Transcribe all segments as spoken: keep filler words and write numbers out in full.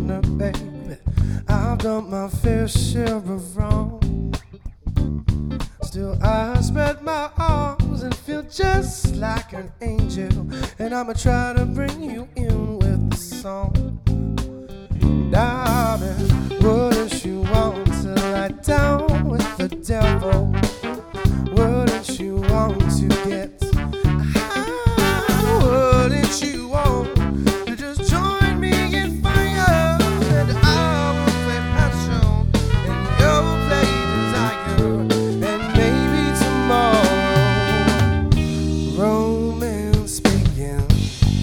corner, baby. I've done my fair share of wrong. Still I spread my arms and feel just like an angel. And I'ma try to bring you in with the song. Darling, wouldn't you want to lie down with the devil? Wouldn't you want to get high? Wouldn't you want to just join me in fire? And I will play passion and you'll play desire. And maybe tomorrow romance begins.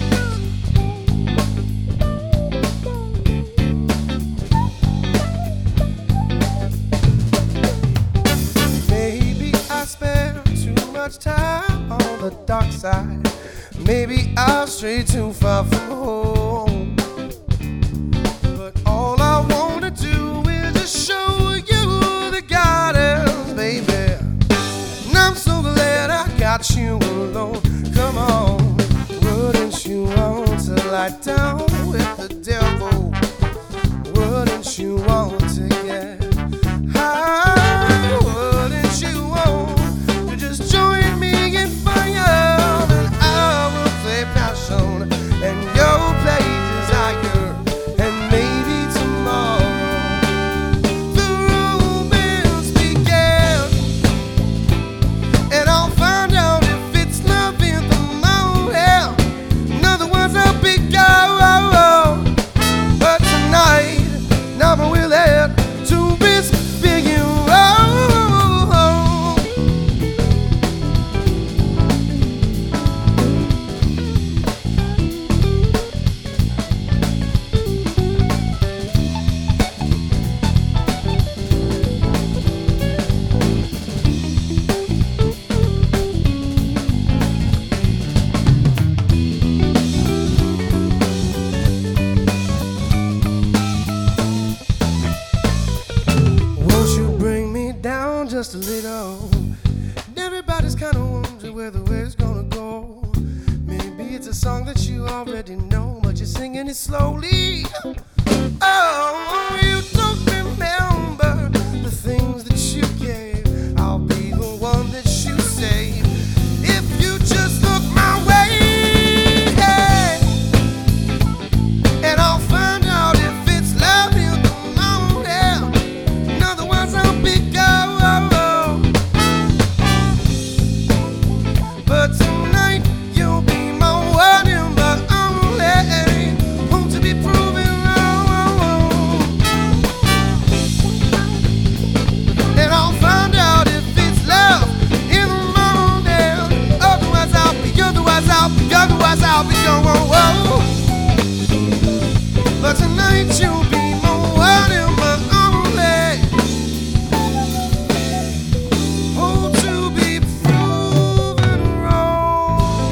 Maybe I spend too much time on the dark side. Maybe I've strayed too far from home. But all I wanna do is just show you the guidance, baby. And I'm so glad I got you alone. Come on, wouldn't you want to lie down with the devil? Wouldn't you want to get high? Wouldn't you want to just join me in fire? And I will play passion and you'll play desire. And maybe tomorrow the romance begins. And I'll find out if it's love in the morning. In other words, I'll be gone. But tonight, now I'm willing to risk being you. Won't you bring me down just a little? And everybody's kinda wondering where the way's gonna go. Maybe it's a song that you already know, but you're singing it slowly. Oh, you don't remember the things that you gave. I'll be the one that you save if you just look my way. And I'll find out if it's love in the morning. In other words, I'll be gone. But tonight you'll be my one and my only. Want to be proven wrong. And I'll find out if it's love in the morning. Otherwise I'll be, otherwise I'll be, otherwise I'll be gone. But tonight you'll be my one and my only. Oh, to be proven wrong.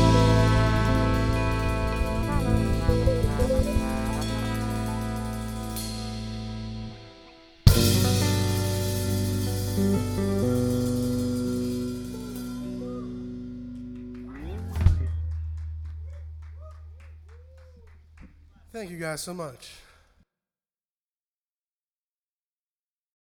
Thank you guys so much.